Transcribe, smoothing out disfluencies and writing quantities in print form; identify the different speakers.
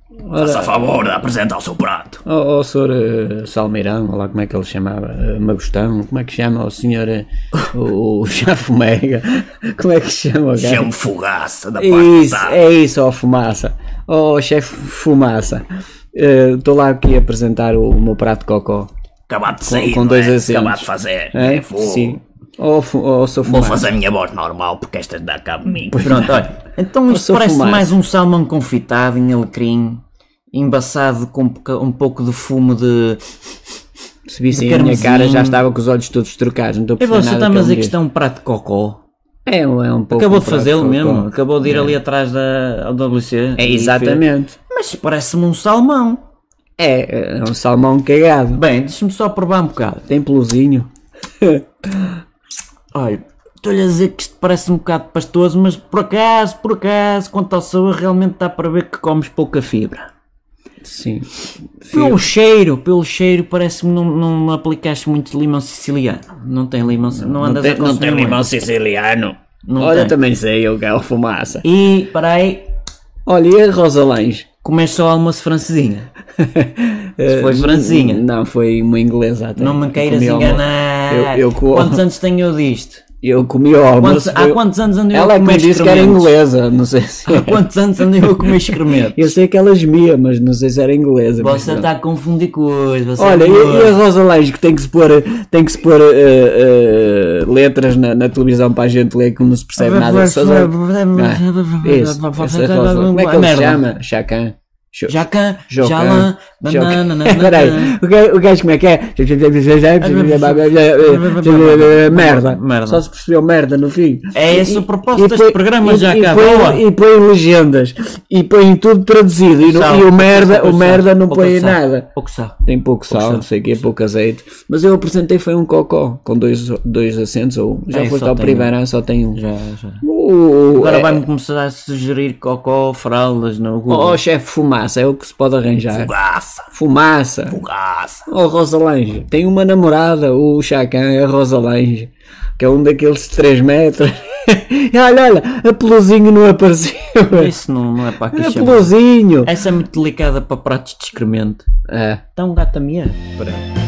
Speaker 1: Faça a favor de apresentar o seu prato.
Speaker 2: O senhor Salmeirão, olha lá como é que ele chamava, Magostão, como é que chama o senhor, o chefe Mega, como é que chama o gajo?
Speaker 1: Chamo Fugaça da parte
Speaker 2: Isso,
Speaker 1: da tarde.
Speaker 2: é isso, ó Fumaça, ó chefe Fumaça. Estou lá aqui a apresentar o meu prato de cocó.
Speaker 1: Acabado de sair,
Speaker 2: com
Speaker 1: não
Speaker 2: dois
Speaker 1: é?
Speaker 2: acentos.
Speaker 1: Acabado de fazer.
Speaker 2: É?
Speaker 1: Fogo.
Speaker 2: Sim. Ó sou
Speaker 1: Vou
Speaker 2: Fumaça.
Speaker 1: fazer a minha voz normal porque esta dá cabo de mim.
Speaker 3: Pronto, olha. Então isto
Speaker 2: sou
Speaker 3: parece
Speaker 2: fumaça.
Speaker 3: mais um salmão confitado em alecrim, embaçado com um pouco de fumo de...
Speaker 2: Se vissem
Speaker 3: de
Speaker 2: a minha
Speaker 3: carmesim.
Speaker 2: cara já estava com os olhos todos trocados, não estou a
Speaker 3: E
Speaker 2: perceber
Speaker 3: você
Speaker 2: nada
Speaker 3: está-me a
Speaker 2: que
Speaker 3: dizer
Speaker 2: ele
Speaker 3: que
Speaker 2: diz.
Speaker 3: isto é um prato de cocó.
Speaker 2: É um pouco
Speaker 3: Acabou
Speaker 2: um
Speaker 3: de
Speaker 2: prato
Speaker 3: fazê-lo
Speaker 2: cocó.
Speaker 3: mesmo, acabou de ir ali atrás da WC.
Speaker 2: É exatamente.
Speaker 3: Mas parece-me um salmão.
Speaker 2: É um salmão cagado.
Speaker 3: Bem, deixa-me só provar um bocado.
Speaker 2: Tem peluzinho.
Speaker 3: Olha, estou-lhe a dizer que isto parece um bocado pastoso, mas por acaso, quanto ao sabor, realmente dá para ver que comes pouca fibra.
Speaker 2: Sim.
Speaker 3: Pelo cheiro, parece-me não aplicaste muito limão siciliano. Não tem limão, não andas a consumir
Speaker 1: Não tem
Speaker 3: muito.
Speaker 1: limão siciliano.
Speaker 3: Não
Speaker 2: Olha,
Speaker 3: tem.
Speaker 2: também sei, eu quero fumaça.
Speaker 3: E, peraí,
Speaker 2: Olha, e a Rosa Lange?
Speaker 3: comeste só almoço francesinha. Se foi francesinha.
Speaker 2: Não, foi uma inglesa até.
Speaker 3: Não me queiras
Speaker 2: Comi
Speaker 3: enganar.
Speaker 2: Eu
Speaker 3: Quantos anos tenho eu disto?
Speaker 2: Eu comi o almoço.
Speaker 3: Há quantos anos andei eu a
Speaker 2: Ela é que
Speaker 3: comer
Speaker 2: me disse que era
Speaker 3: excrementos?
Speaker 2: inglesa, não sei se
Speaker 3: Há quantos anos andei eu a comer excrementos?
Speaker 2: Eu sei que ela gemia, mas não sei se era inglesa. mas
Speaker 3: Você
Speaker 2: pronto.
Speaker 3: está a confundir coisas. você
Speaker 2: Olha,
Speaker 3: é
Speaker 2: e a
Speaker 3: doido.
Speaker 2: Rosa Lange que tem que se pôr letras na televisão para a gente ler que não se percebe nada. Isso, essa Rosa. Como é que ele se chama? Chacan.
Speaker 3: Jacan,
Speaker 2: Jocan.
Speaker 3: Jalan, banana,
Speaker 2: Peraí, o gajo como é que é? Merda.
Speaker 3: Merda.
Speaker 2: Só se percebeu merda no fim.
Speaker 3: É esse o propósito
Speaker 2: E
Speaker 3: deste
Speaker 2: põe-
Speaker 3: programa, já
Speaker 2: e
Speaker 3: acabou.
Speaker 2: põe- E põe legendas. E põe tudo traduzido. E o merda não põe nada.
Speaker 3: Pouco sal.
Speaker 2: Tem pouco sal, não sei o que, pouco azeite. Mas eu apresentei foi um cocó com dois acentos. Ou já
Speaker 3: É,
Speaker 2: foste
Speaker 3: só
Speaker 2: ao
Speaker 3: tem
Speaker 2: primeiro, só tem um.
Speaker 3: Já.
Speaker 2: O-
Speaker 3: Agora
Speaker 2: é-
Speaker 3: vai-me começar a sugerir cocó, fraldas no Google.
Speaker 2: Oh, chefe, fumaça, é o que se pode arranjar.
Speaker 1: Fugaça.
Speaker 2: Fumaça.
Speaker 1: Fugaça.
Speaker 2: Oh, Rosa Lange. Tem uma namorada, o Chacan, é a Rosa Lange, que é um daqueles 3 metros. olha, a peluzinho não apareceu.
Speaker 3: Isso não é para aqui
Speaker 2: A
Speaker 3: chamar.
Speaker 2: peluzinho.
Speaker 3: Essa é muito delicada para pratos de excremento.
Speaker 2: É.
Speaker 3: Está um gato a miar. Espera.